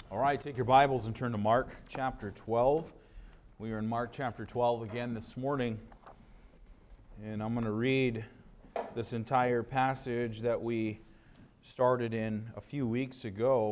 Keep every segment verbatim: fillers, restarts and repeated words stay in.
All right, take your Bibles and turn to Mark chapter twelve. We are in Mark chapter twelve again this morning. And I'm going to read this entire passage that we started in a few weeks ago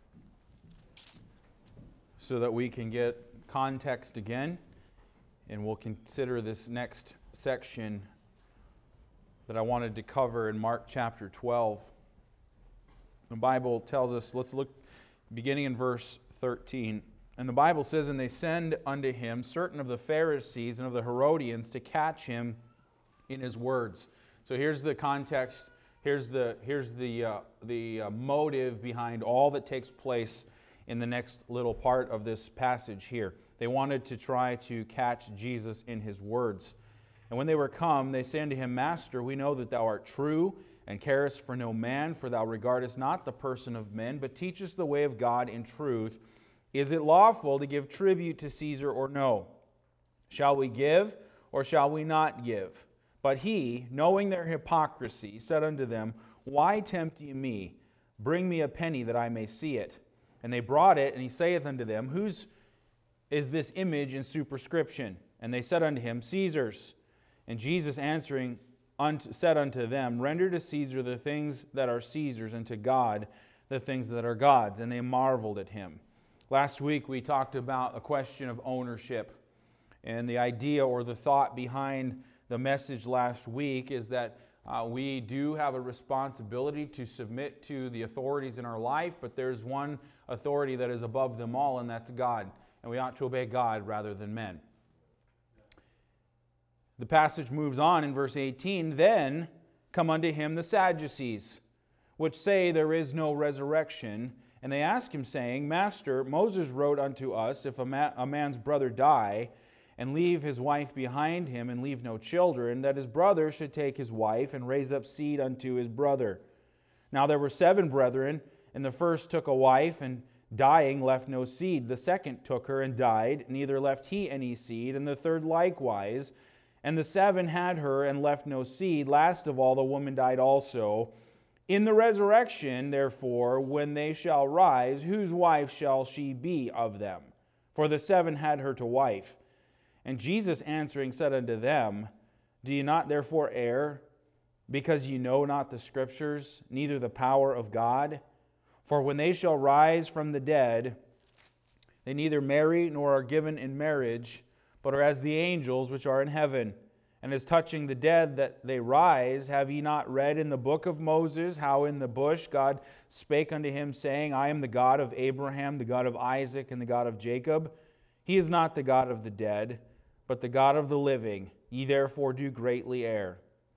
so that we can get context again. And we'll consider this next section that I wanted to cover in Mark chapter twelve. The Bible tells us, let's look beginning in verse thirteen. And the Bible says, "And they send unto him certain of the Pharisees and of the Herodians to catch him in his words." So here's the context. Here's the here's the uh, the uh, motive behind all that takes place in the next little part of this passage here. They wanted to try to catch Jesus in his words. And when they were come, they say unto him, "Master, we know that thou art true, and carest for no man, for thou regardest not the person of men, but teachest the way of God in truth. Is it lawful to give tribute to Caesar or no? Shall we give, or shall we not give?" But he, knowing their hypocrisy, said unto them, "Why tempt ye me? Bring me a penny that I may see it." And they brought it, and he saith unto them, "Whose is this image and superscription?" And they said unto him, "Caesar's." And Jesus answering said unto them, "Render to Caesar the things that are Caesar's, and to God the things that are God's." And they marveled at him. Last week we talked about a question of ownership. And the idea or the thought behind the message last week is that uh, we do have a responsibility to submit to the authorities in our life, but there's one authority that is above them all, and that's God. And we ought to obey God rather than men. The passage moves on in verse eighteen. "Then come unto him the Sadducees, which say there is no resurrection. And they ask him, saying, Master, Moses wrote unto us, if a, ma- a man's brother die, and leave his wife behind him, and leave no children, that his brother should take his wife, and raise up seed unto his brother. Now there were seven brethren, and the first took a wife, and dying left no seed. The second took her, and died, neither left he any seed, and the third likewise. And the seven had her, and left no seed. Last of all, the woman died also. In the resurrection, therefore, when they shall rise, whose wife shall she be of them? For the seven had her to wife. And Jesus answering said unto them, Do ye not therefore err, because ye know not the Scriptures, neither the power of God? For when they shall rise from the dead, they neither marry nor are given in marriage, but are as the angels which are in heaven. And as touching the dead that they rise, have ye not read in the book of Moses, how in the bush God spake unto him, saying, I am the God of Abraham, the God of Isaac, and the God of Jacob? He is not the God of the dead, but the God of the living. Ye therefore do greatly err.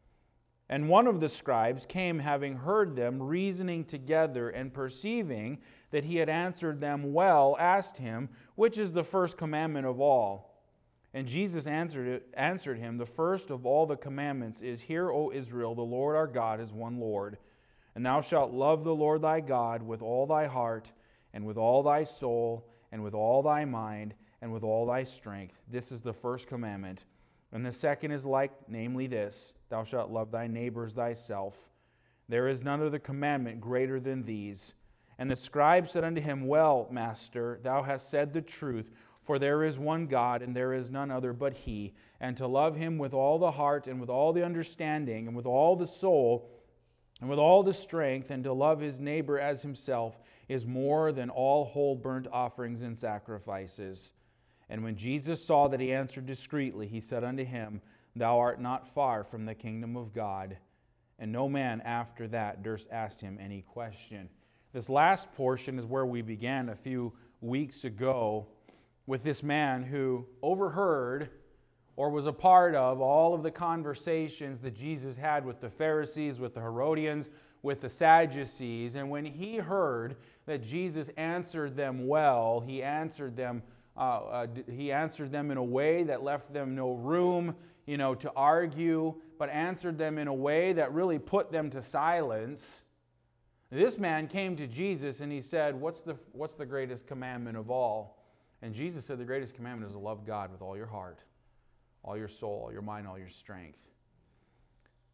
And one of the scribes came, having heard them reasoning together, and perceiving that he had answered them well, asked him, Which is the first commandment of all? And Jesus answered, answered him, The first of all the commandments is, Hear, O Israel, the Lord our God is one Lord. And thou shalt love the Lord thy God with all thy heart, and with all thy soul, and with all thy mind, and with all thy strength. This is the first commandment. And the second is like, namely this, Thou shalt love thy neighbor as thyself. There is none other commandment greater than these. And the scribe said unto him, Well, Master, thou hast said the truth. For there is one God, and there is none other but He. And to love Him with all the heart, and with all the understanding, and with all the soul, and with all the strength, and to love his neighbor as himself, is more than all whole burnt offerings and sacrifices. And when Jesus saw that he answered discreetly, he said unto him, Thou art not far from the kingdom of God. And no man after that durst ask him any question. This last portion is where we began a few weeks ago, with this man who overheard or was a part of all of the conversations that Jesus had with the Pharisees, with the Herodians, with the Sadducees. And when he heard that Jesus answered them well, he answered them uh, uh, he answered them in a way that left them no room, you know, to argue, but answered them in a way that really put them to silence. This man came to Jesus and he said, What's the what's the greatest commandment of all? And Jesus said the greatest commandment is to love God with all your heart, all your soul, all your mind, all your strength.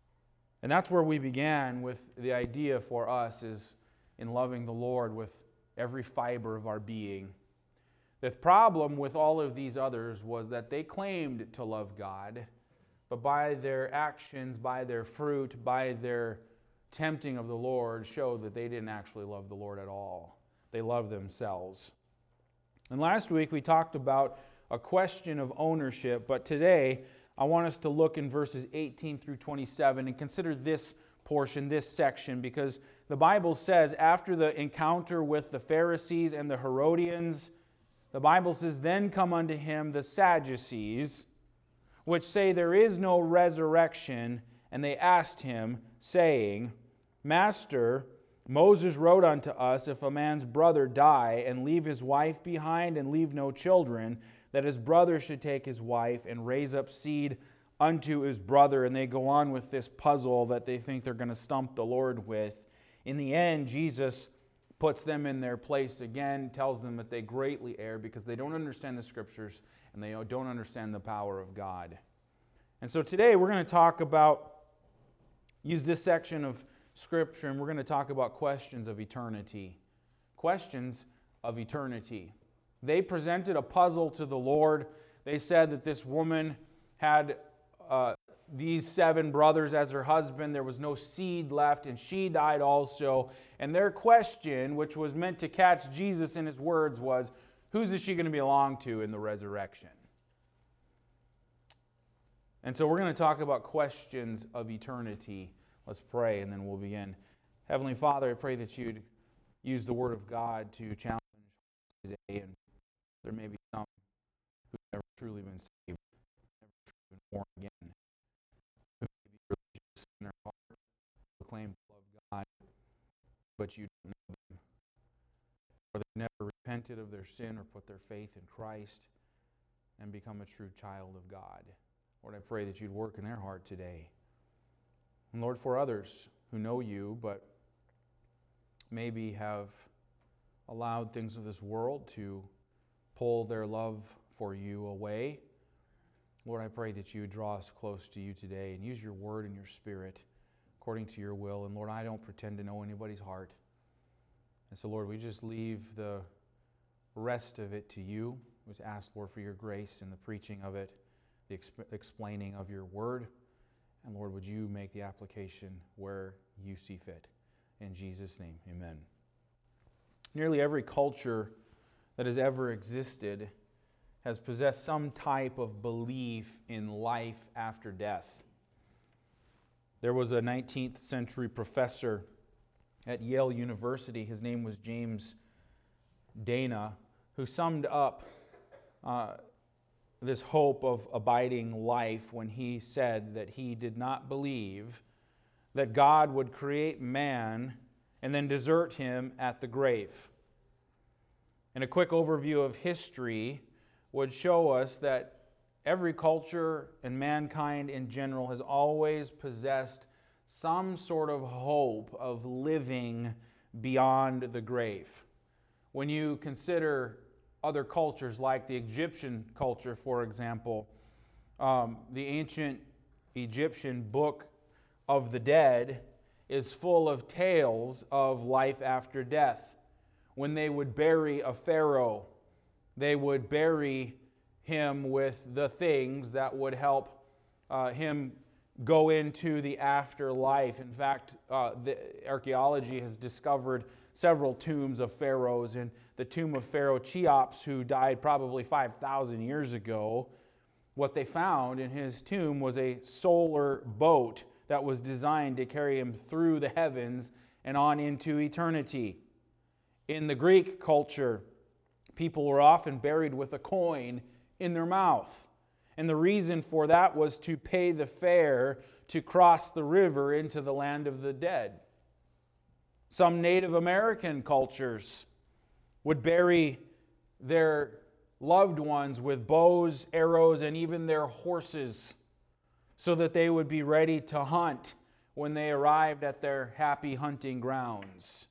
And that's where we began with the idea for us is in loving the Lord with every fiber of our being. The problem with all of these others was that they claimed to love God, but by their actions, by their fruit, by their tempting of the Lord, showed that they didn't actually love the Lord at all. They loved themselves. And last week we talked about a question of ownership, but today I want us to look in verses eighteen through twenty-seven and consider this portion, this section, because the Bible says after the encounter with the Pharisees and the Herodians, the Bible says, "Then come unto him the Sadducees, which say there is no resurrection, and they asked him, saying, Master, Moses wrote unto us, if a man's brother die, and leave his wife behind, and leave no children, that his brother should take his wife, and raise up seed unto his brother." And they go on with this puzzle that they think they're going to stump the Lord with. In the end, Jesus puts them in their place again, tells them that they greatly err because they don't understand the Scriptures and they don't understand the power of God. And so today we're going to talk about, use this section of Scripture, and we're going to talk about questions of eternity. Questions of eternity. They presented a puzzle to the Lord. They said that this woman had uh, these seven brothers as her husband. There was no seed left, and she died also. And their question, which was meant to catch Jesus in his words, was, whose is she going to belong to in the resurrection? And so we're going to talk about questions of eternity. Let's pray, and then we'll begin. Heavenly Father, I pray that you'd use the Word of God to challenge today, and there may be some who've never truly been saved, never truly been born again, who may be religious in their heart, who claim to love God, but you don't know them, or they've never repented of their sin or put their faith in Christ and become a true child of God. Lord, I pray that you'd work in their heart today. And Lord, for others who know you, but maybe have allowed things of this world to pull their love for you away, Lord, I pray that you would draw us close to you today and use your word and your spirit according to your will. And Lord, I don't pretend to know anybody's heart. And so, Lord, we just leave the rest of it to you. We just ask, Lord, for your grace in the preaching of it, the exp- explaining of your word. And Lord, would you make the application where you see fit. In Jesus' name, amen. Nearly every culture that has ever existed has possessed some type of belief in life after death. There was a nineteenth century professor at Yale University, his name was James Dana, who summed up uh, this hope of abiding life when he said that he did not believe that God would create man and then desert him at the grave. And a quick overview of history would show us that every culture and mankind in general has always possessed some sort of hope of living beyond the grave. When you consider other cultures like the Egyptian culture, for example, um, the ancient Egyptian Book of the Dead is full of tales of life after death. When they would bury a pharaoh, they would bury him with the things that would help uh, him go into the afterlife. In fact, uh, the archaeology has discovered several tombs of pharaohs, and the tomb of Pharaoh Cheops, who died probably five thousand years ago, what they found in his tomb was a solar boat that was designed to carry him through the heavens and on into eternity. In the Greek culture, people were often buried with a coin in their mouth. And the reason for that was to pay the fare to cross the river into the land of the dead. Some Native American cultures would bury their loved ones with bows, arrows, and even their horses so that they would be ready to hunt when they arrived at their happy hunting grounds.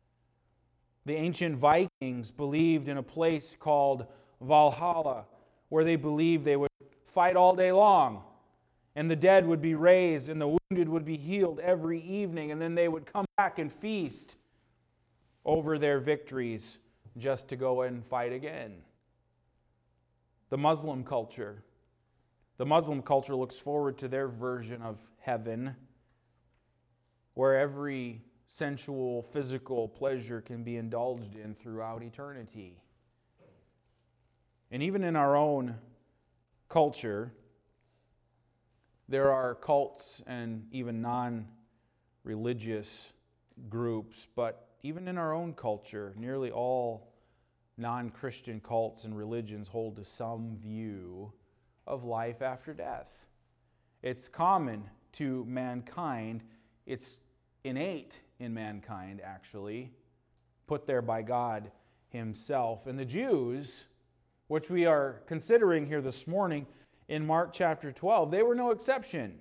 The ancient Vikings believed in a place called Valhalla, where they believed they would fight all day long, and the dead would be raised, and the wounded would be healed every evening, and then they would come back and feast. over their victories just to go and fight again. The Muslim culture. The Muslim culture looks forward to their version of heaven, where every sensual, physical pleasure can be indulged in throughout eternity. And even in our own culture, there are cults and even non-religious groups, but even in our own culture, nearly all non-Christian cults and religions hold to some view of life after death. It's common to mankind. It's innate in mankind, actually, put there by God Himself. And the Jews, which we are considering here this morning in Mark chapter twelve, they were no exception.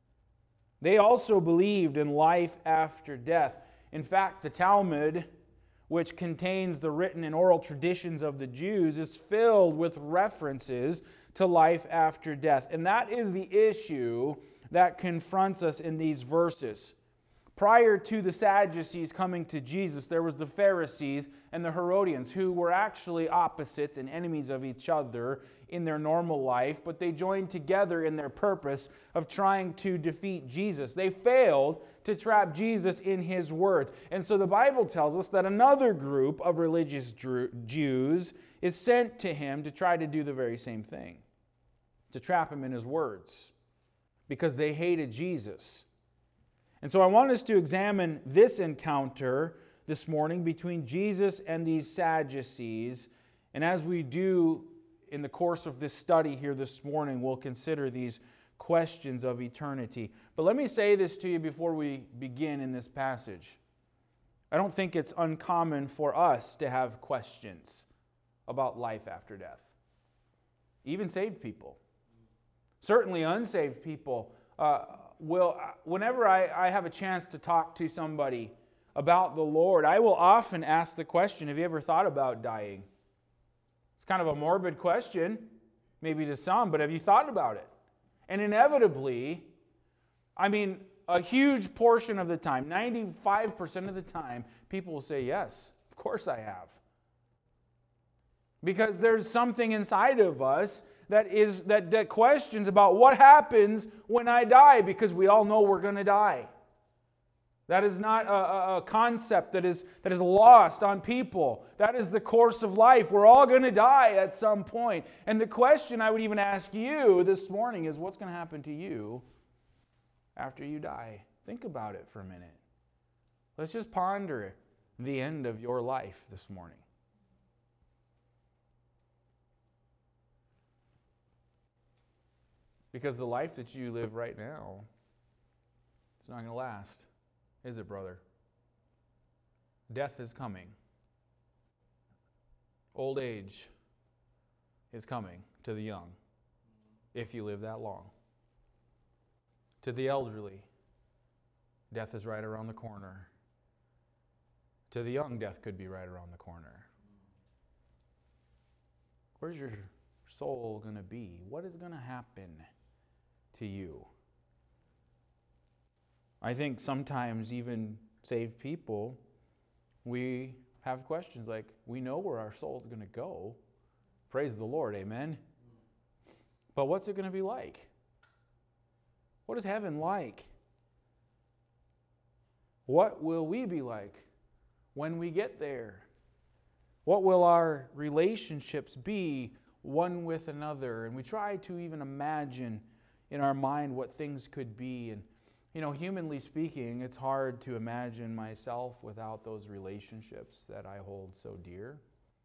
They also believed in life after death. In fact, the Talmud, which contains the written and oral traditions of the Jews, is filled with references to life after death. And that is the issue that confronts us in these verses. Prior to the Sadducees coming to Jesus, there was the Pharisees and the Herodians, who were actually opposites and enemies of each other in their normal life, but they joined together in their purpose of trying to defeat Jesus. They failed to trap Jesus in His words. And so the Bible tells us that another group of religious Jews is sent to Him to try to do the very same thing, to trap Him in His words, because they hated Jesus. And so I want us to examine this encounter this morning between Jesus and these Sadducees. And as we do in the course of this study here this morning, we'll consider these questions of eternity. But let me say this to you before we begin in this passage. I don't think it's uncommon for us to have questions about life after death. Even saved people. Certainly unsaved people uh, will, whenever I, I have a chance to talk to somebody about the Lord, I will often ask the question, have you ever thought about dying? It's kind of a morbid question, maybe to some, but have you thought about it? And inevitably, I mean, a huge portion of the time, ninety-five percent of the time, people will say, yes, of course I have. Because there's something inside of us that is that, that questions about what happens when I die, because we all know we're going to die. That is not a, a concept that is, that is lost on people. That is the course of life. We're all going to die at some point. And the question I would even ask you this morning is, what's going to happen to you after you die? Think about it for a minute. Let's just ponder the end of your life this morning. Because the life that you live right now, it's not going to last. Is it, brother? Death is coming. Old age is coming to the young, if you live that long. To the elderly, death is right around the corner. To the young, death could be right around the corner. Where's your soul going to be? What is going to happen to you? I think sometimes even saved people, we have questions like, we know where our soul is going to go. Praise the Lord, amen? But what's it going to be like? What is heaven like? What will we be like when we get there? What will our relationships be one with another? And we try to even imagine in our mind what things could be. And you know, humanly speaking, it's hard to imagine myself without those relationships that I hold so dear.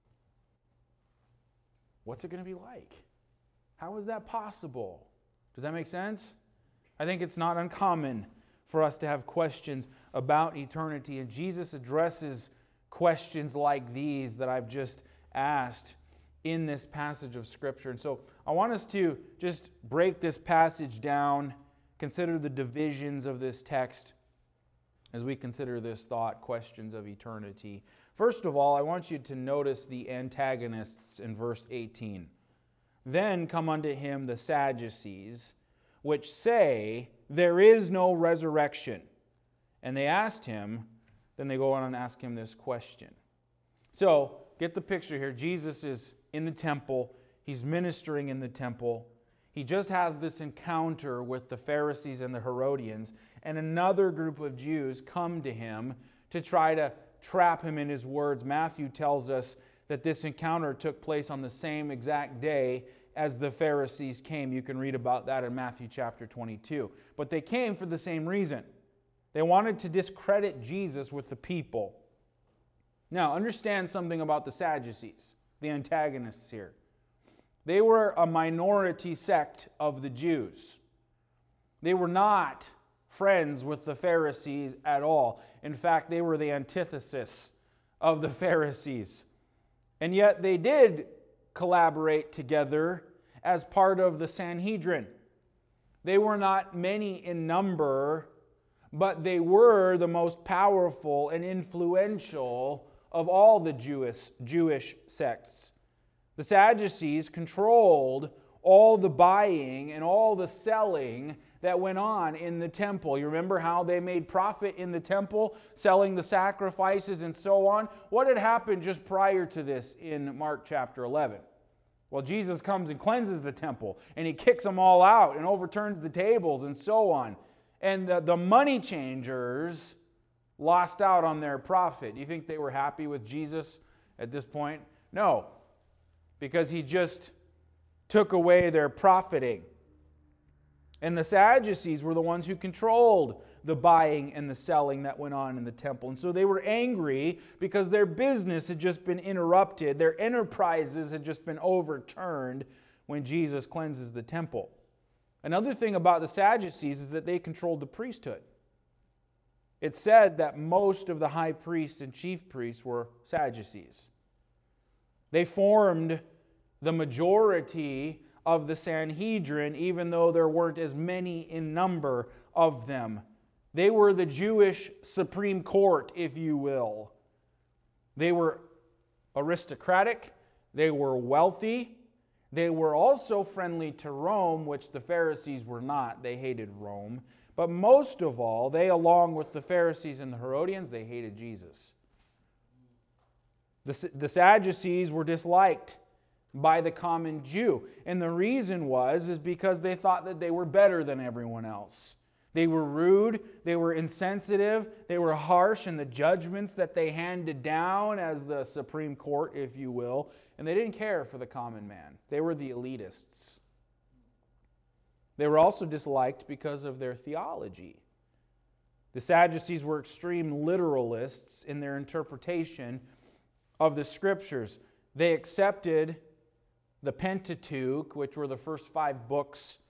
What's it going to be like? How is that possible? Does that make sense? I think it's not uncommon for us to have questions about eternity, and Jesus addresses questions like these that I've just asked in this passage of Scripture. And so I want us to just break this passage down. Consider the divisions of this text as we consider this thought, questions of eternity. First of all, I want you to notice the antagonists in verse eighteen. Then come unto him the Sadducees, which say, there is no resurrection. And they asked him, then they go on and ask him this question. So, get the picture here. Jesus is in the temple. He's ministering in the temple. He just has this encounter with the Pharisees and the Herodians, and another group of Jews come to him to try to trap him in his words. Matthew tells us that this encounter took place on the same exact day as the Pharisees came. You can read about that in Matthew chapter twenty-two. But they came for the same reason. They wanted to discredit Jesus with the people. Now, understand something about the Sadducees, the antagonists here. They were a minority sect of the Jews. They were not friends with the Pharisees at all. In fact, they were the antithesis of the Pharisees. And yet they did collaborate together as part of the Sanhedrin. They were not many in number, but they were the most powerful and influential of all the Jewish, Jewish sects. The Sadducees controlled all the buying and all the selling that went on in the temple. You remember how they made profit in the temple, selling the sacrifices and so on? What had happened just prior to this in Mark chapter eleven? Well, Jesus comes and cleanses the temple, and he kicks them all out and overturns the tables and so on. And the, the money changers lost out on their profit. Do you think they were happy with Jesus at this point? No, because he just took away their profiting. And the Sadducees were the ones who controlled the buying and the selling that went on in the temple. And so they were angry because their business had just been interrupted. Their enterprises had just been overturned when Jesus cleanses the temple. Another thing about the Sadducees is that they controlled the priesthood. It's said that most of the high priests and chief priests were Sadducees. They formed the majority of the Sanhedrin, even though there weren't as many in number of them. They were the Jewish Supreme Court, if you will. They were aristocratic, they were wealthy, they were also friendly to Rome, which the Pharisees were not. They hated Rome. But most of all, they, along with the Pharisees and the Herodians, they hated Jesus. The, the Sadducees were disliked by the common Jew. And the reason was is because they thought that they were better than everyone else. They were rude, they were insensitive, they were harsh in the judgments that they handed down as the Supreme Court, if you will, and they didn't care for the common man. They were the elitists. They were also disliked because of their theology. The Sadducees were extreme literalists in their interpretation of the Scriptures. They accepted the Pentateuch, which were the first five books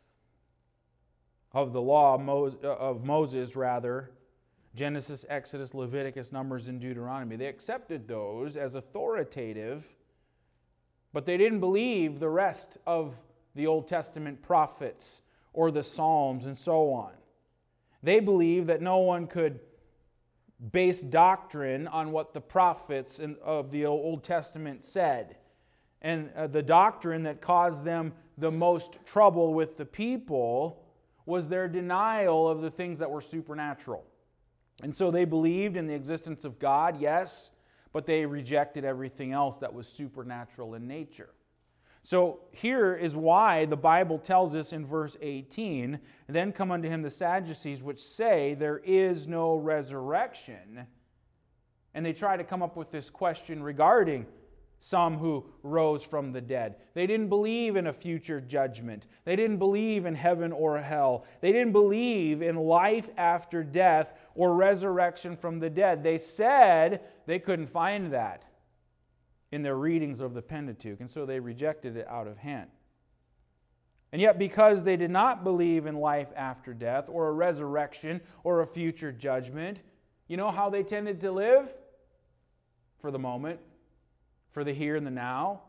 of the law of Moses, rather, Genesis, Exodus, Leviticus, Numbers, and Deuteronomy. They accepted those as authoritative, but they didn't believe the rest of the Old Testament prophets or the Psalms and so on. They believed that no one could base doctrine on what the prophets of the Old Testament said. And the doctrine that caused them the most trouble with the people was their denial of the things that were supernatural. And so they believed in the existence of God, yes, but they rejected everything else that was supernatural in nature. So here is why the Bible tells us in verse eighteen, then come unto him the Sadducees, which say there is no resurrection. And they try to come up with this question regarding some who rose from the dead. They didn't believe in a future judgment. They didn't believe in heaven or hell. They didn't believe in life after death or resurrection from the dead. They said they couldn't find that in their readings of the Pentateuch, and so they rejected it out of hand. And yet, because they did not believe in life after death or a resurrection or a future judgment, you know how they tended to live? For the moment. For the here and the now.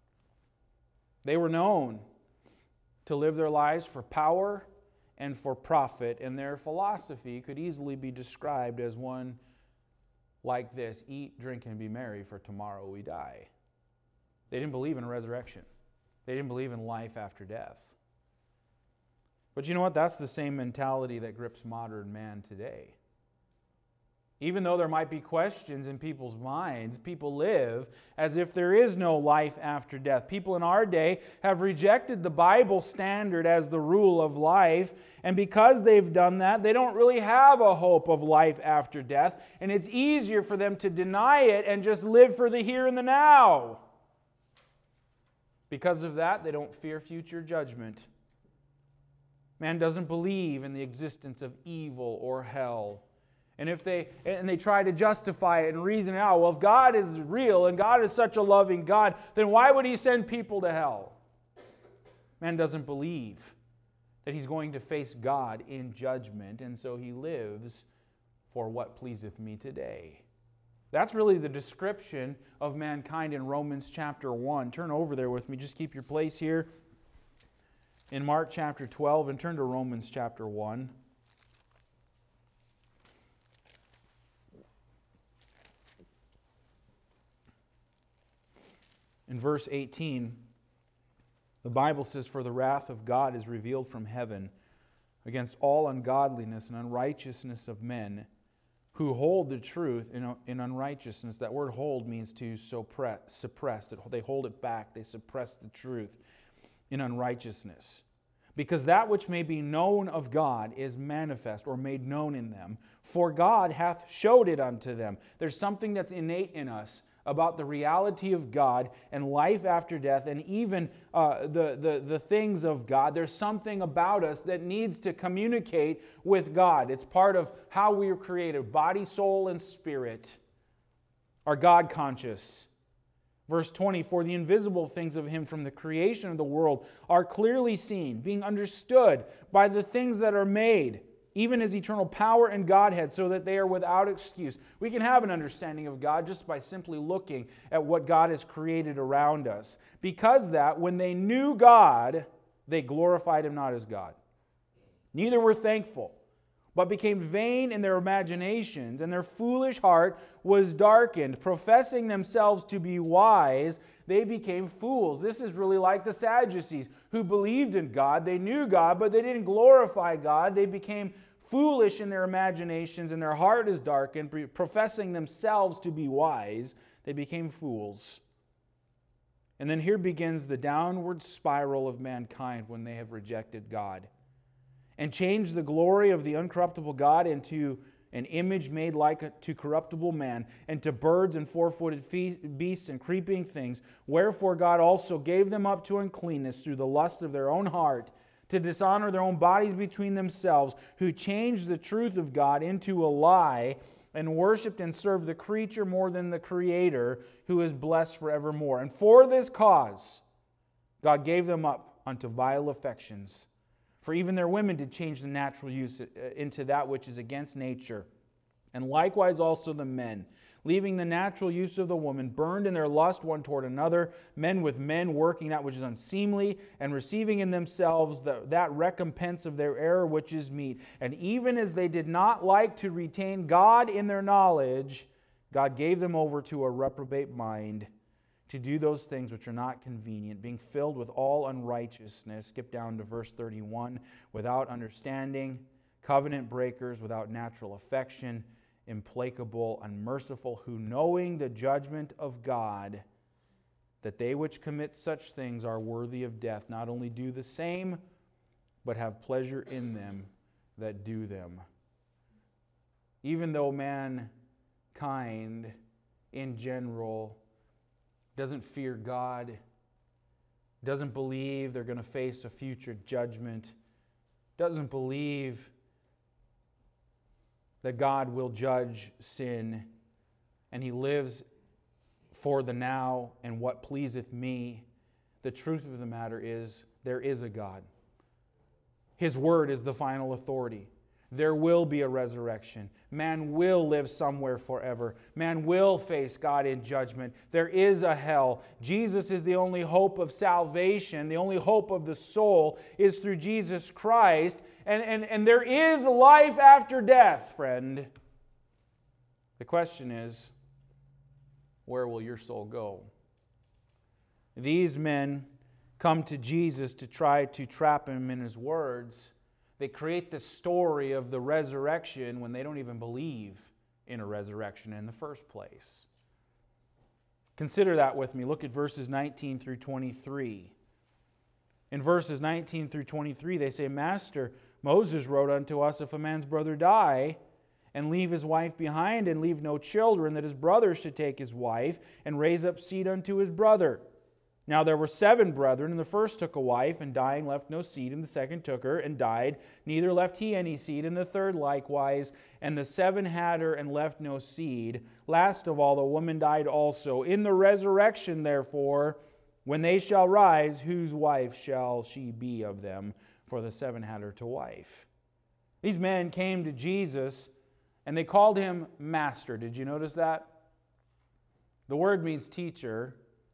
They were known to live their lives for power and for profit, and their philosophy could easily be described as one like this: eat, drink, and be merry, for tomorrow we die. They didn't believe in a resurrection. They didn't believe in life after death. But you know what? That's the same mentality that grips modern man today. Even though there might be questions in people's minds, people live as if there is no life after death. People in our day have rejected the Bible standard as the rule of life, and because they've done that, they don't really have a hope of life after death, and it's easier for them to deny it and just live for the here and the now. Because of that, they don't fear future judgment. Man doesn't believe in the existence of evil or hell. And if they and they try to justify it and reason it out, well, if God is real and God is such a loving God, then why would He send people to hell? Man doesn't believe that he's going to face God in judgment, and so he lives for what pleaseth me today. That's really the description of mankind in Romans chapter one. Turn over there with me. Just keep your place here in Mark chapter twelve and turn to Romans chapter one. In verse eighteen, the Bible says, "For the wrath of God is revealed from heaven against all ungodliness and unrighteousness of men who hold the truth in, in unrighteousness." That word hold means to suppress. suppress. They hold it back. They suppress the truth in unrighteousness. Because that which may be known of God is manifest or made known in them. For God hath showed it unto them. There's something that's innate in us about the reality of God and life after death, and even uh, the, the, the things of God. There's something about us that needs to communicate with God. It's part of how we are created. Body, soul, and spirit are God conscious. Verse twenty, "For the invisible things of Him from the creation of the world are clearly seen, being understood by the things that are made, even His eternal power and Godhead, so that they are without excuse." We can have an understanding of God just by simply looking at what God has created around us. Because that, when they knew God, they glorified Him not as God. Neither were thankful, but became vain in their imaginations, and their foolish heart was darkened. Professing themselves to be wise, they became fools. This is really like the Sadducees, who believed in God. They knew God, but they didn't glorify God. They became foolish in their imaginations, and their heart is darkened. Professing themselves to be wise, they became fools. And then here begins the downward spiral of mankind when they have rejected God and changed the glory of the uncorruptible God into an image made like to corruptible man, and to birds and four-footed beasts and creeping things. Wherefore God also gave them up to uncleanness through the lust of their own heart, to dishonor their own bodies between themselves, who changed the truth of God into a lie, and worshipped and served the creature more than the Creator, who is blessed forevermore. And for this cause God gave them up unto vile affections. For even their women did change the natural use into that which is against nature. And likewise also the men, leaving the natural use of the woman, burned in their lust one toward another, men with men, working that which is unseemly, and receiving in themselves the, that recompense of their error which is meet. And even as they did not like to retain God in their knowledge, God gave them over to a reprobate mind, to do those things which are not convenient, being filled with all unrighteousness." Skip down to verse thirty-one. "Without understanding, covenant breakers, without natural affection, implacable, unmerciful, who knowing the judgment of God, that they which commit such things are worthy of death, not only do the same, but have pleasure in them that do them." Even though mankind in general doesn't fear God, doesn't believe they're going to face a future judgment, doesn't believe that God will judge sin, and He lives for the now and what pleaseth me, the truth of the matter is there is a God. His word is the final authority. There will be a resurrection. Man will live somewhere forever. Man will face God in judgment. There is a hell. Jesus is the only hope of salvation. The only hope of the soul is through Jesus Christ. And, and, and there is life after death, friend. The question is, where will your soul go? These men come to Jesus to try to trap Him in His words. They create the story of the resurrection when they don't even believe in a resurrection in the first place. Consider that with me. Look at verses nineteen through twenty-three. In verses nineteen through twenty-three, they say, Master, Moses wrote unto us, if a man's brother die, and leave his wife behind, and leave no children, that his brother should take his wife, and raise up seed unto his brother. Now there were seven brethren, and the first took a wife, and dying left no seed, and the second took her, and died, neither left he any seed, and the third likewise, and the seven had her, and left no seed. Last of all, the woman died also. In the resurrection, therefore, when they shall rise, whose wife shall she be of them? For the seven had her to wife. These men came to Jesus, and they called him Master. Did you notice that? The word means teacher.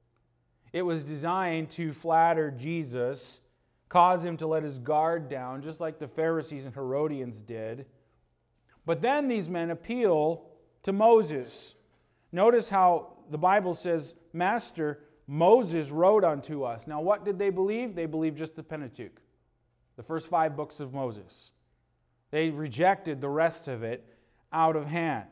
It was designed to flatter Jesus, cause him to let his guard down, just like the Pharisees and Herodians did. But then these men appeal to Moses. Notice how the Bible says, Master, Moses wrote unto us. Now what did they believe? They believed just the Pentateuch, the first five books of Moses. They rejected the rest of it out of hand.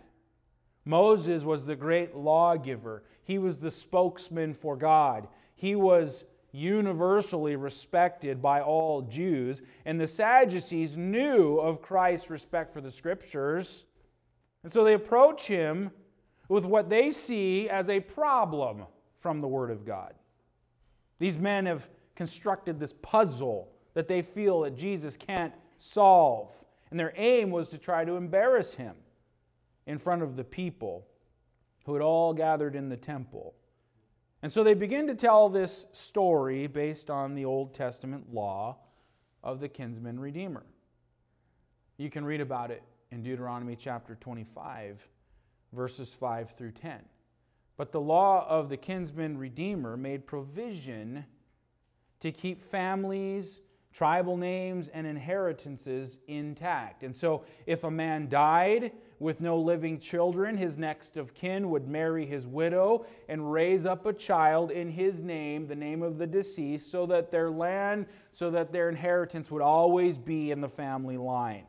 Moses was the great lawgiver. He was the spokesman for God. He was universally respected by all Jews. And the Sadducees knew of Christ's respect for the Scriptures. And so they approach him with what they see as a problem from the Word of God. These men have constructed this puzzle that they feel that Jesus can't solve. And their aim was to try to embarrass him in front of the people who had all gathered in the temple. And so they begin to tell this story based on the Old Testament law of the kinsman redeemer. You can read about it in Deuteronomy chapter twenty-five, verses five through ten. But the law of the kinsman redeemer made provision to keep families, tribal names, and inheritances intact. And so if a man died with no living children, his next of kin would marry his widow and raise up a child in his name, the name of the deceased, so that their land, so that their inheritance would always be in the family line.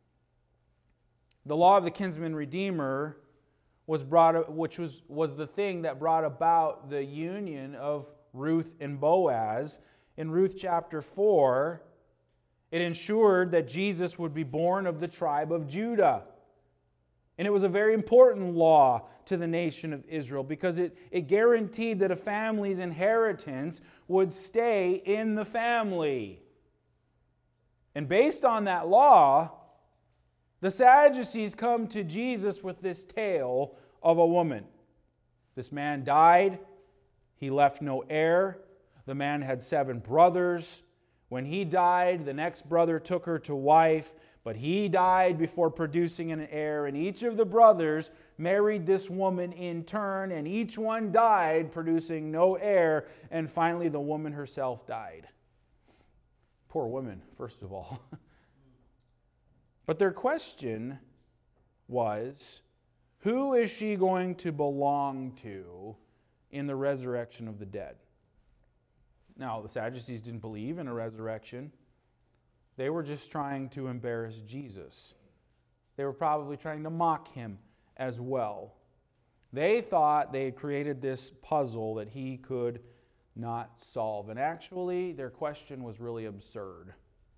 The law of the kinsman redeemer was brought, which was, was the thing that brought about the union of Ruth and Boaz. In Ruth chapter four, it ensured that Jesus would be born of the tribe of Judah. And it was a very important law to the nation of Israel because it, it guaranteed that a family's inheritance would stay in the family. And based on that law, the Sadducees come to Jesus with this tale of a woman. This man died. He left no heir. The man had seven brothers. When he died, the next brother took her to wife, but he died before producing an heir, and each of the brothers married this woman in turn, and each one died, producing no heir, and finally the woman herself died. Poor woman, first of all. But their question was, who is she going to belong to in the resurrection of the dead? Now, the Sadducees didn't believe in a resurrection. They were just trying to embarrass Jesus. They were probably trying to mock him as well. They thought they had created this puzzle that he could not solve. And actually, their question was really absurd.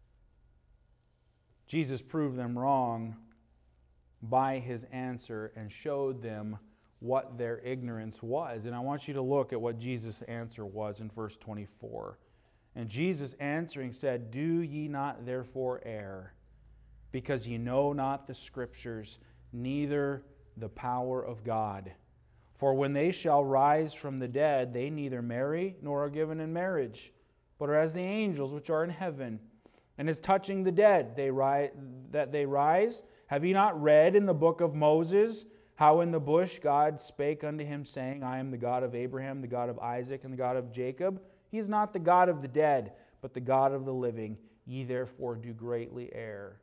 Jesus proved them wrong by his answer and showed them what their ignorance was. And I want you to look at what Jesus' answer was in verse twenty-four. And Jesus answering said, Do ye not therefore err, because ye know not the Scriptures, neither the power of God? For when they shall rise from the dead, they neither marry nor are given in marriage, but are as the angels which are in heaven. And as touching the dead, they rise, that they rise, have ye not read in the book of Moses, how in the bush God spake unto him, saying, I am the God of Abraham, the God of Isaac, and the God of Jacob? He is not the God of the dead, but the God of the living. Ye therefore do greatly err.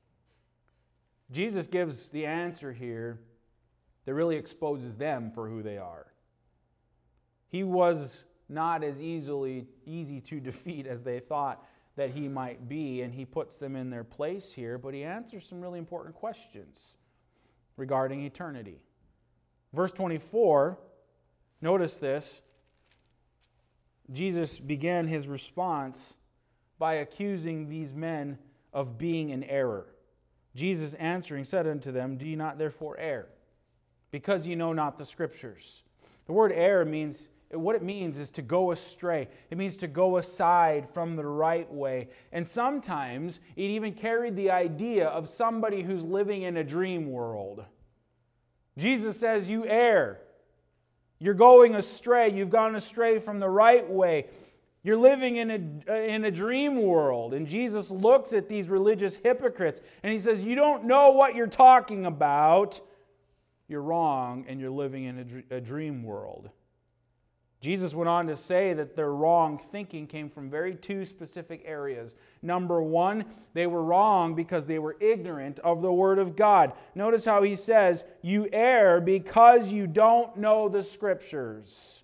Jesus gives the answer here that really exposes them for who they are. He was not as easily easy to defeat as they thought that he might be, and he puts them in their place here, but he answers some really important questions. regarding eternity. Verse twenty-four, notice this. Jesus began his response by accusing these men of being in error. Jesus answering said unto them, Do ye not therefore err, because ye know not the Scriptures? The word err means, what it means is to go astray. It means to go aside from the right way. And sometimes it even carried the idea of somebody who's living in a dream world. Jesus says, you err. You're going astray. You've gone astray from the right way. You're living in a, in a dream world. And Jesus looks at these religious hypocrites and he says, you don't know what you're talking about. You're wrong and you're living in a, a dream world. Jesus went on to say that their wrong thinking came from very two specific areas. Number one, they were wrong because they were ignorant of the Word of God. Notice how he says, you err because you don't know the Scriptures.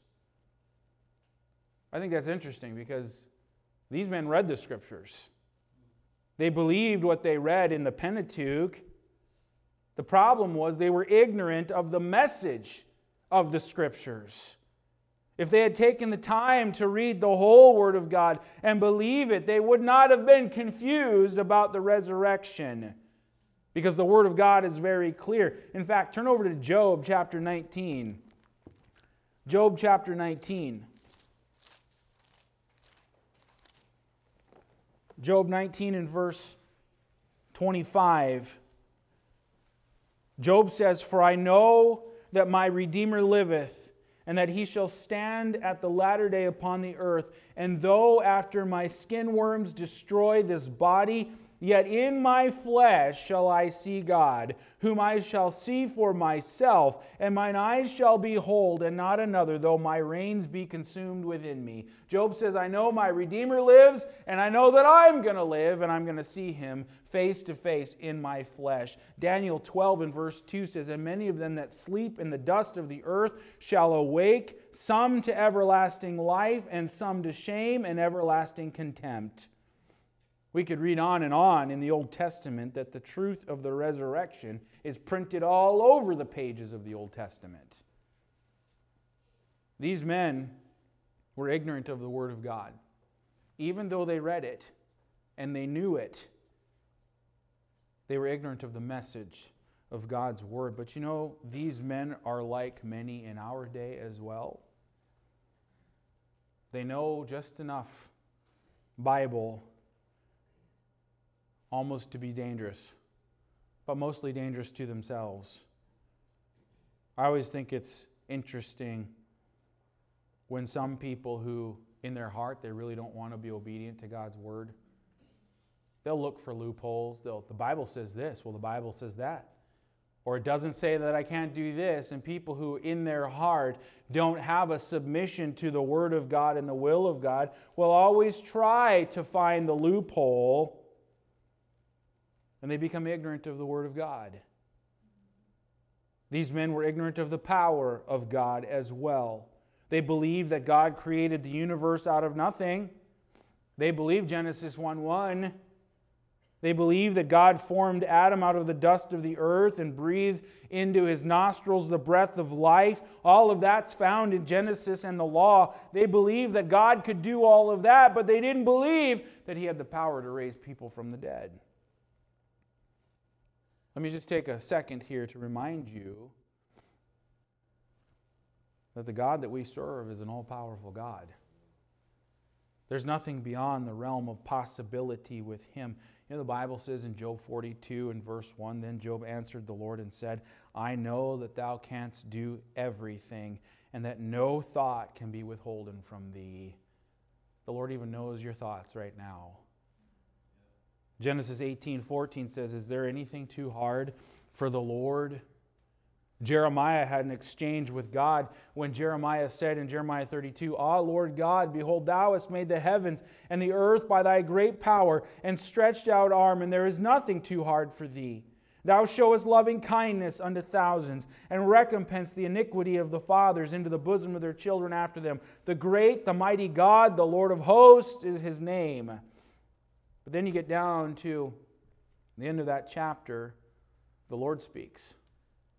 I think that's interesting because these men read the Scriptures. They believed what they read in the Pentateuch. The problem was they were ignorant of the message of the Scriptures. If they had taken the time to read the whole Word of God and believe it, they would not have been confused about the resurrection. Because the Word of God is very clear. In fact, turn over to Job chapter nineteen. Job chapter nineteen. Job nineteen and verse twenty-five. Job says, For I know that my Redeemer liveth, and that he shall stand at the latter day upon the earth. And though after my skin worms destroy this body, yet in my flesh shall I see God, whom I shall see for myself, and mine eyes shall behold, and not another, though my reins be consumed within me. Job says, I know my Redeemer lives, and I know that I'm going to live, and I'm going to see Him face to face in my flesh. Daniel twelve and verse two says, And many of them that sleep in the dust of the earth shall awake, some to everlasting life, and some to shame and everlasting contempt. We could read on and on in the Old Testament that the truth of the resurrection is printed all over the pages of the Old Testament. These men were ignorant of the Word of God. Even though they read it and they knew it, they were ignorant of the message of God's Word. But you know, these men are like many in our day as well. They know just enough Bible almost to be dangerous, but mostly dangerous to themselves. I always think it's interesting when some people who, in their heart, they really don't want to be obedient to God's Word, they'll look for loopholes. They'll, the Bible says this, well, the Bible says that. Or it doesn't say that I can't do this. And people who, in their heart, don't have a submission to the Word of God and the will of God will always try to find the loophole, and they become ignorant of the Word of God. These men were ignorant of the power of God as well. They believed that God created the universe out of nothing. They believed Genesis one one. They believed that God formed Adam out of the dust of the earth and breathed into his nostrils the breath of life. All of that's found in Genesis and the law. They believed that God could do all of that, but they didn't believe that He had the power to raise people from the dead. Let me just take a second here to remind you that the God that we serve is an all-powerful God. There's nothing beyond the realm of possibility with Him. You know, the Bible says in Job forty-two and verse one, Then Job answered the Lord and said, I know that Thou canst do everything, and that no thought can be withholden from Thee. The Lord even knows your thoughts right now. Genesis eighteen fourteen says, Is there anything too hard for the Lord? Jeremiah had an exchange with God when Jeremiah said in Jeremiah thirty-two, Ah, Lord God, behold, Thou hast made the heavens and the earth by Thy great power and stretched out arm, and there is nothing too hard for Thee. Thou showest loving kindness unto thousands, and recompense the iniquity of the fathers into the bosom of their children after them. The great, the mighty God, the Lord of hosts is His name. But then you get down to the end of that chapter, the Lord speaks.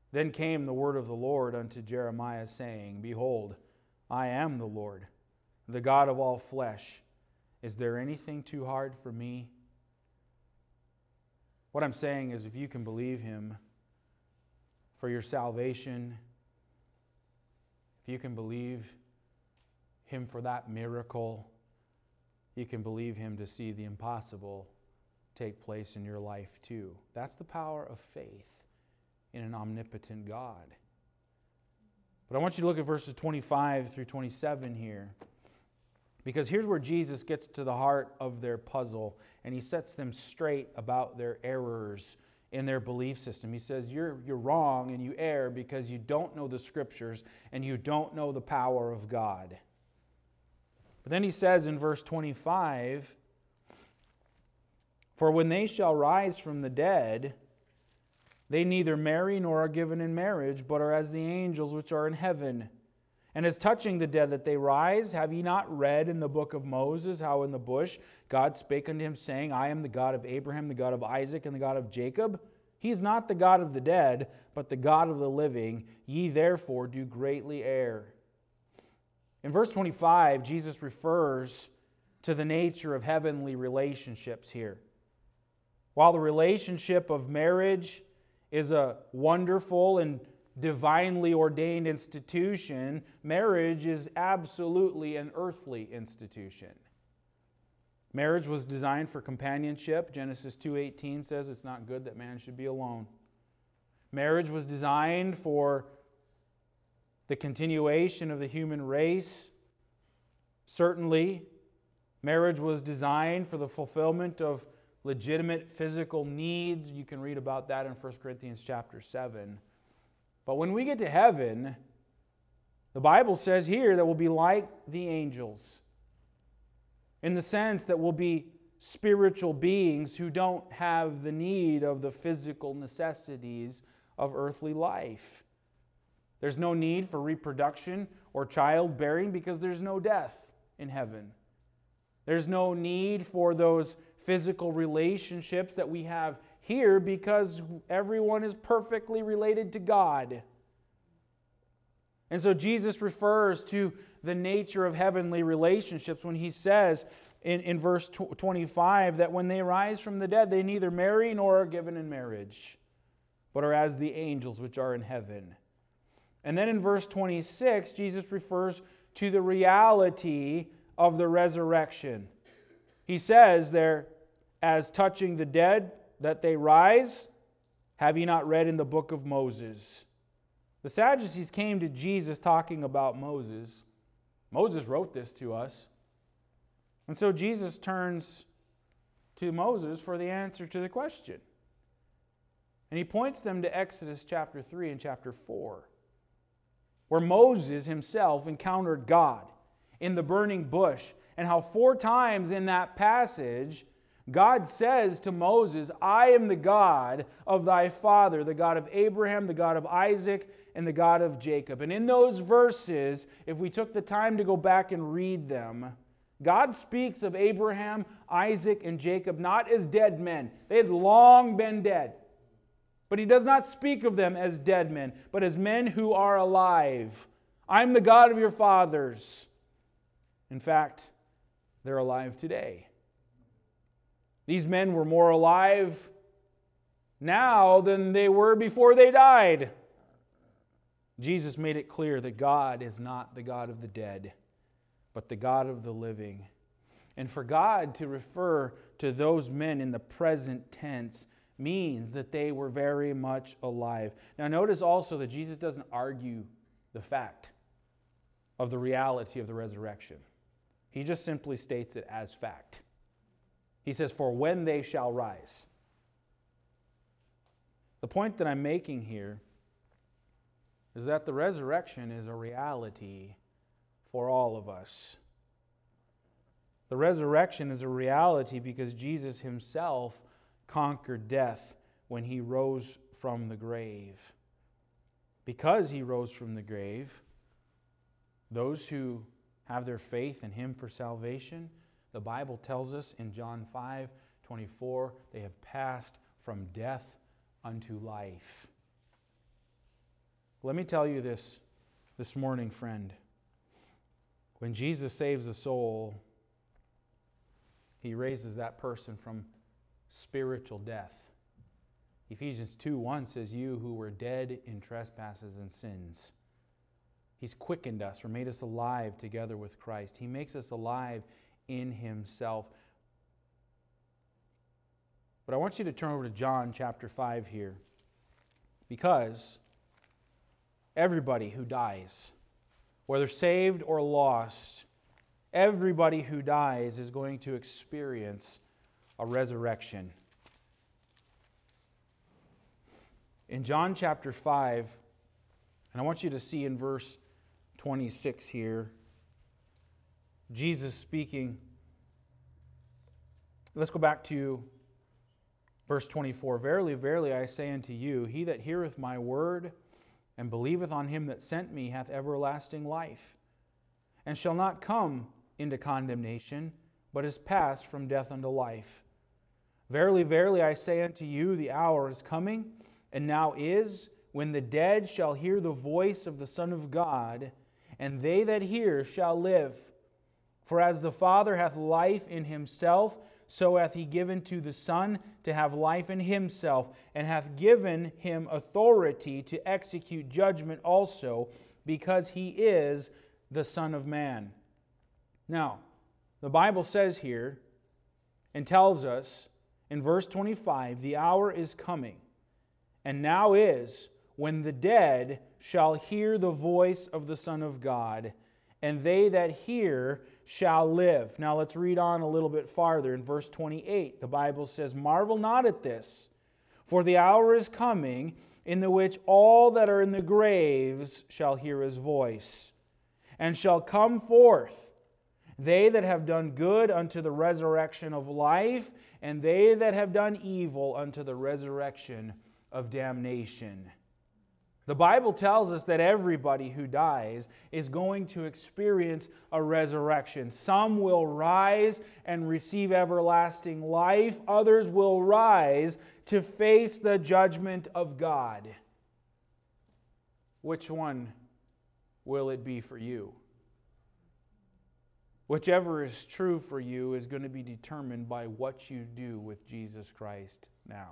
Then came the word of the Lord unto Jeremiah, saying, Behold, I am the Lord, the God of all flesh. Is there anything too hard for me? What I'm saying is, if you can believe Him for your salvation, if you can believe Him for that miracle, you can believe Him to see the impossible take place in your life too. That's the power of faith in an omnipotent God. But I want you to look at verses twenty-five through twenty-seven here, because here's where Jesus gets to the heart of their puzzle, and He sets them straight about their errors in their belief system. He says, you're, you're wrong and you err because you don't know the Scriptures and you don't know the power of God. But then He says in verse twenty-five, For when they shall rise from the dead, they neither marry nor are given in marriage, but are as the angels which are in heaven. And as touching the dead that they rise, have ye not read in the book of Moses, how in the bush God spake unto him, saying, I am the God of Abraham, the God of Isaac, and the God of Jacob? He is not the God of the dead, but the God of the living. Ye therefore do greatly err. In verse twenty-five, Jesus refers to the nature of heavenly relationships here. While the relationship of marriage is a wonderful and divinely ordained institution, marriage is absolutely an earthly institution. Marriage was designed for companionship. Genesis two eighteen says it's not good that man should be alone. Marriage was designed for the continuation of the human race. Certainly, marriage was designed for the fulfillment of legitimate physical needs. You can read about that in First Corinthians chapter seven. But when we get to heaven, the Bible says here that we'll be like the angels, in the sense that we'll be spiritual beings who don't have the need of the physical necessities of earthly life. There's no need for reproduction or childbearing because there's no death in heaven. There's no need for those physical relationships that we have here because everyone is perfectly related to God. And so Jesus refers to the nature of heavenly relationships when He says in, in verse twenty-five that when they rise from the dead, they neither marry nor are given in marriage, but are as the angels which are in heaven. And then in verse twenty-six, Jesus refers to the reality of the resurrection. He says there, as touching the dead, that they rise, have ye not read in the book of Moses? The Sadducees came to Jesus talking about Moses. Moses wrote this to us. And so Jesus turns to Moses for the answer to the question. And He points them to Exodus chapter three and chapter four, where Moses himself encountered God in the burning bush, and how four times in that passage God says to Moses, I am the God of thy father, the God of Abraham, the God of Isaac, and the God of Jacob. And in those verses, if we took the time to go back and read them, God speaks of Abraham, Isaac, and Jacob not as dead men. They had long been dead. But He does not speak of them as dead men, but as men who are alive. I'm the God of your fathers. In fact, they're alive today. These men were more alive now than they were before they died. Jesus made it clear that God is not the God of the dead, but the God of the living. And for God to refer to those men in the present tense means that they were very much alive. Now notice also that Jesus doesn't argue the fact of the reality of the resurrection. He just simply states it as fact. He says, for when they shall rise. The point that I'm making here is that the resurrection is a reality for all of us. The resurrection is a reality because Jesus Himself conquered death when He rose from the grave. Because He rose from the grave, those who have their faith in Him for salvation, the Bible tells us in John five twenty-four, they have passed from death unto life. Let me tell you this this morning, friend. When Jesus saves a soul, He raises that person from spiritual death. Ephesians two one says, you who were dead in trespasses and sins. He's quickened us or made us alive together with Christ. He makes us alive in Himself. But I want you to turn over to John chapter five here. Because everybody who dies, whether saved or lost, everybody who dies is going to experience a resurrection. In John chapter five, and I want you to see in verse twenty-six here, Jesus speaking. Let's go back to verse twenty-four. Verily, verily, I say unto you, he that heareth my word and believeth on him that sent me hath everlasting life, and shall not come into condemnation, but is passed from death unto life. Verily, verily, I say unto you, the hour is coming, and now is, when the dead shall hear the voice of the Son of God, and they that hear shall live. For as the Father hath life in Himself, so hath He given to the Son to have life in Himself, and hath given Him authority to execute judgment also, because He is the Son of Man. Now, the Bible says here, and tells us in verse twenty-five, the hour is coming, and now is, when the dead shall hear the voice of the Son of God, and they that hear shall live. Now let's read on a little bit farther. In verse twenty-eight, the Bible says, marvel not at this, for the hour is coming, in the which all that are in the graves shall hear His voice, and shall come forth, they that have done good unto the resurrection of life, and they that have done evil unto the resurrection of damnation. The Bible tells us that everybody who dies is going to experience a resurrection. Some will rise and receive everlasting life. Others will rise to face the judgment of God. Which one will it be for you? Whichever is true for you is going to be determined by what you do with Jesus Christ now.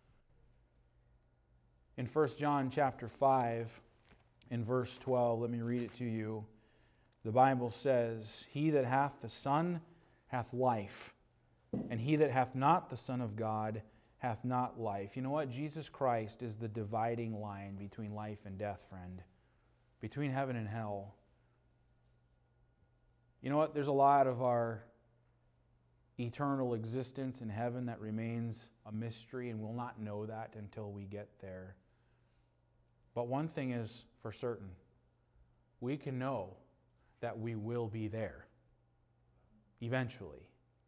In First John chapter five, in verse twelve, let me read it to you. The Bible says, he that hath the Son hath life, and he that hath not the Son of God hath not life. You know what? Jesus Christ is the dividing line between life and death, friend. Between heaven and hell. You know what? There's a lot of our eternal existence in heaven that remains a mystery, and we'll not know that until we get there. But one thing is for certain. We can know that we will be there eventually.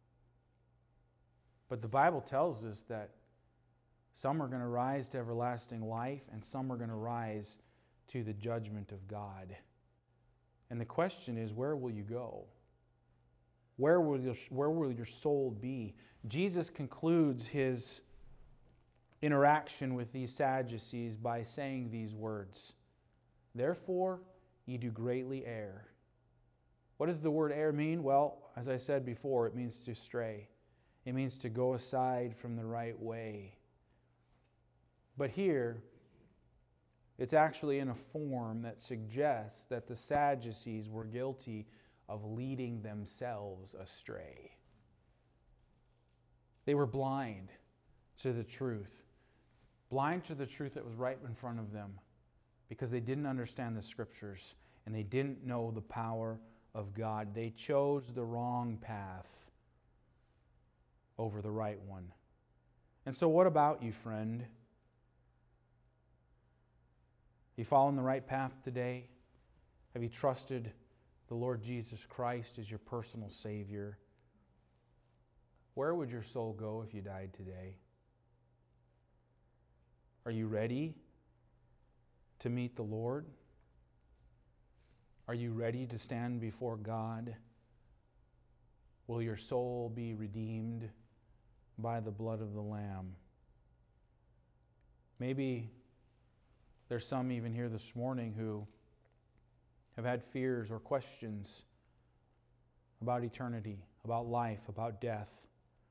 But the Bible tells us that some are going to rise to everlasting life, and some are going to rise to the judgment of God. And the question is, where will you go? Where will your, where will your soul be? Jesus concludes His interaction with these Sadducees by saying these words, therefore ye do greatly err. What does the word err mean? Well, as I said before, it means to stray. It means to go aside from the right way. But here, it's actually in a form that suggests that the Sadducees were guilty of leading themselves astray. They were blind to the truth. Blind to the truth that was right in front of them because they didn't understand the Scriptures and they didn't know the power of God. They chose the wrong path over the right one. And so what about you, friend? You following the right path today? Have you trusted the Lord Jesus Christ as your personal Savior? Where would your soul go if you died today? Are you ready to meet the Lord? Are you ready to stand before God? Will your soul be redeemed by the blood of the Lamb? Maybe There's some even here this morning who have had fears or questions about eternity, about life, about death.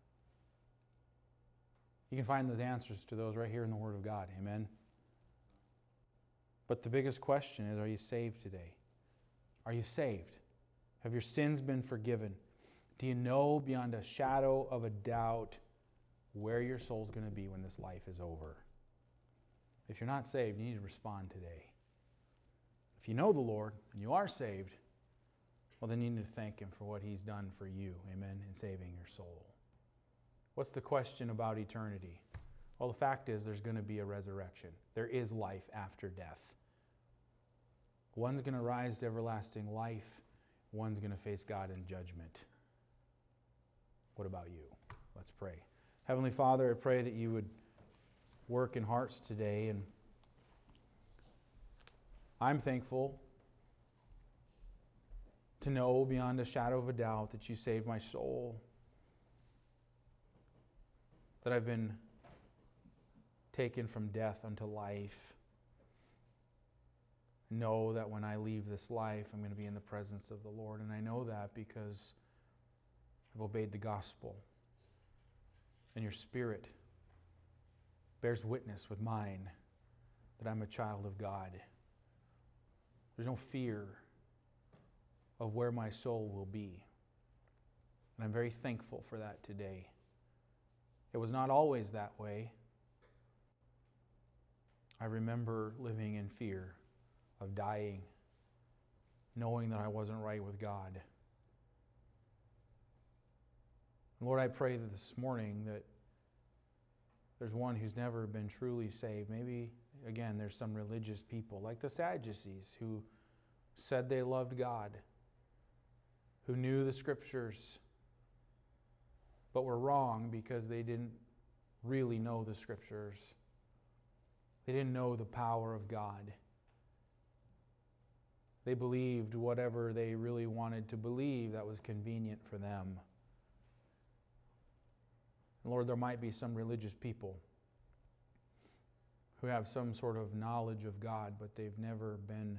You can find the answers to those right here in the Word of God. Amen? But the biggest question is, are you saved today? Are you saved? Have your sins been forgiven? Do you know beyond a shadow of a doubt where your soul's going to be when this life is over? If you're not saved, you need to respond today. If you know the Lord and you are saved, well, then you need to thank Him for what He's done for you, amen, in saving your soul. What's the question about eternity? Well, the fact is there's going to be a resurrection. There is life after death. One's going to rise to everlasting life. One's going to face God in judgment. What about you? Let's pray. Heavenly Father, I pray that you would work in hearts today, and I'm thankful to know beyond a shadow of a doubt that you saved my soul, that I've been taken from death unto life. Know that when I leave this life, I'm going to be in the presence of the Lord, and I know that because I've obeyed the gospel, and your Spirit bears witness with mine that I'm a child of God. There's no fear of where my soul will be. And I'm very thankful for that today. It was not always that way. I remember living in fear of dying, knowing that I wasn't right with God. Lord, I pray that this morning that there's one who's never been truly saved. Maybe, again, there's some religious people like the Sadducees who said they loved God, who knew the Scriptures, but were wrong because they didn't really know the Scriptures. They didn't know the power of God. They believed whatever they really wanted to believe that was convenient for them. Lord, there might be some religious people who have some sort of knowledge of God, but they've never been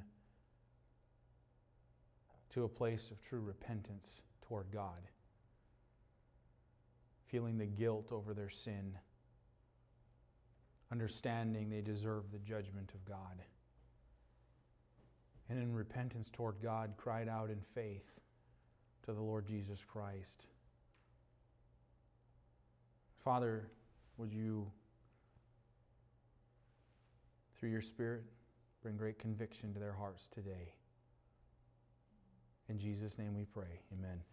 to a place of true repentance toward God, feeling the guilt over their sin, understanding they deserve the judgment of God, and in repentance toward God, cried out in faith to the Lord Jesus Christ. Father, would you, through your Spirit, bring great conviction to their hearts today. In Jesus' name we pray. Amen.